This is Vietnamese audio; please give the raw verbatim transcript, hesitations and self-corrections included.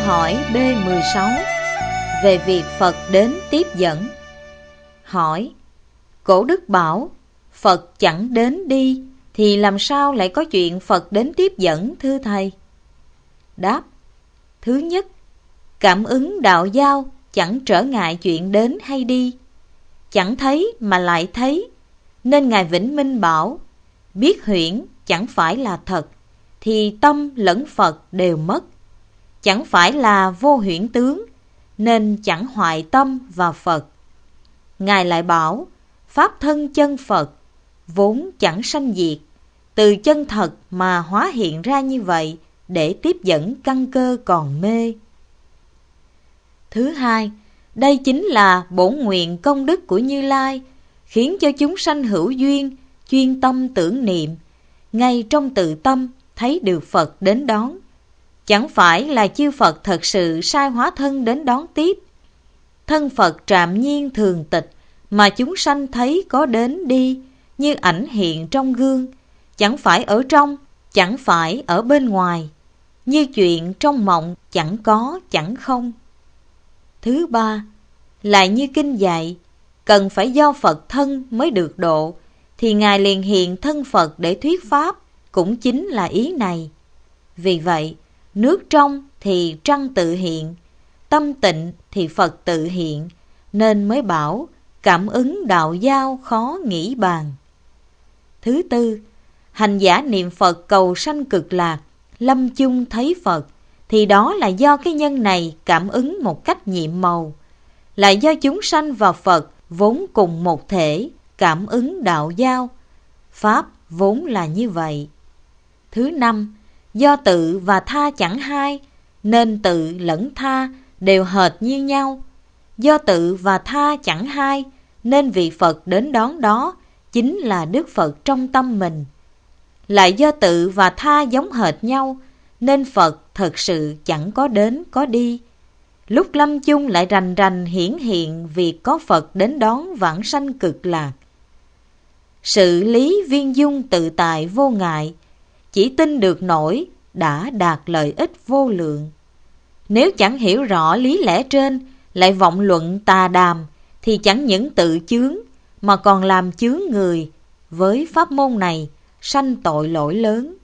hỏi B mười sáu về việc Phật đến tiếp dẫn. Hỏi: Cổ đức bảo Phật chẳng đến đi, thì làm sao lại có chuyện Phật đến tiếp dẫn thưa thầy? Đáp: Thứ nhất, cảm ứng đạo giao chẳng trở ngại chuyện đến hay đi, chẳng thấy mà lại thấy, nên Ngài Vĩnh Minh bảo: biết huyễn chẳng phải là thật, thì tâm lẫn Phật đều mất. Chẳng phải là vô huyễn tướng, nên chẳng hoại tâm và Phật. Ngài lại bảo: pháp thân chân Phật vốn chẳng sanh diệt, từ chân thật mà hóa hiện ra như vậy, để tiếp dẫn căn cơ còn mê. Thứ hai, đây chính là bổn nguyện công đức của Như Lai, khiến cho chúng sanh hữu duyên, chuyên tâm tưởng niệm, ngay trong tự tâm thấy được Phật đến đón. Chẳng phải là chư Phật thật sự sai hóa thân đến đón tiếp. Thân Phật trạm nhiên thường tịch, mà chúng sanh thấy có đến đi, như ảnh hiện trong gương, chẳng phải ở trong, chẳng phải ở bên ngoài, như chuyện trong mộng chẳng có chẳng không. Thứ ba, lại như kinh dạy, cần phải do Phật thân mới được độ, thì Ngài liền hiện thân Phật để thuyết pháp, cũng chính là ý này. Vì vậy, nước trong thì trăng tự hiện, tâm tịnh thì Phật tự hiện, nên mới bảo cảm ứng đạo giao khó nghĩ bàn. Thứ tư, hành giả niệm Phật cầu sanh cực lạc, lâm chung thấy Phật, thì đó là do cái nhân này cảm ứng một cách nhiệm màu, là do chúng sanh và Phật vốn cùng một thể, cảm ứng đạo giao. Pháp vốn là như vậy. Thứ năm, do tự và tha chẳng hai, nên tự lẫn tha đều hệt như nhau. Do tự và tha chẳng hai, nên vị Phật đến đón đó chính là Đức Phật trong tâm mình. Lại do tự và tha giống hệt nhau, nên Phật thật sự chẳng có đến có đi. Lúc lâm chung lại rành rành hiển hiện việc có Phật đến đón vãng sanh cực lạc. Sự lý viên dung tự tại vô ngại, chỉ tin được nổi đã đạt lợi ích vô lượng. Nếu chẳng hiểu rõ lý lẽ trên, lại vọng luận tà đàm, thì chẳng những tự chướng, mà còn làm chướng người. Với pháp môn này, sanh tội lỗi lớn.